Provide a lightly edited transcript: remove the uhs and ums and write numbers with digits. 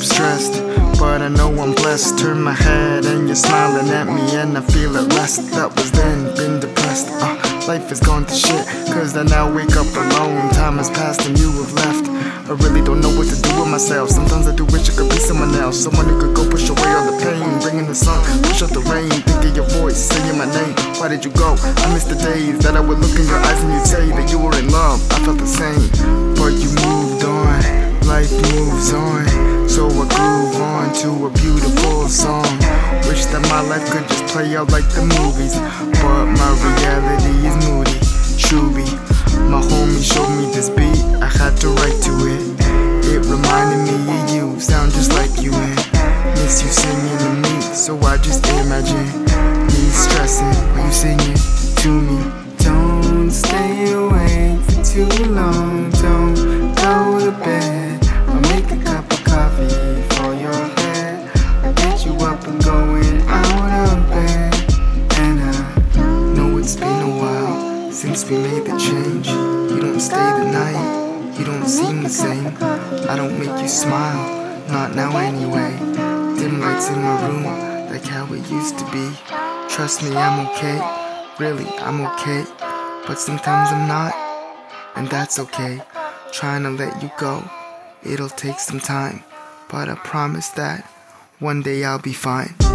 stressed, but I know I'm blessed. Turn my head and you're smiling at me and I feel at rest. That was then, been depressed. Life has gone to shit, cause I now wake up alone. Time has passed and you have left. I really don't know what to do with myself. Sometimes I do wish I could be someone else, someone who could go push away all the pain, bringing the sun, push out the rain. Think of your voice, saying my name. Why did you go? I miss the days that I would look in your eyes and you'd say that you were in love. I felt the same, but you moved on. Life moves on, so I groove on to a beautiful song. Wish that my life could just play out like the movies, but my reality is moody. Truly, my homie showed me this beat, I had to write to it. It reminded me of you, sound just like you and miss you singing to me, so I just imagine me stressing when you singing to me. Don't stay awake for too long, don't go to bed. I'll make a cup of coffee for your head. I'll get you up and going out of bed. And I know it's been a while since we made the change. You don't stay the night, you don't seem the same. I don't make you smile, not now anyway. Dim lights in my room, like how it used to be. Trust me, I'm okay, really, I'm okay. But sometimes I'm not, and that's okay. Trying to let you go, it'll take some time, but I promise that one day I'll be fine.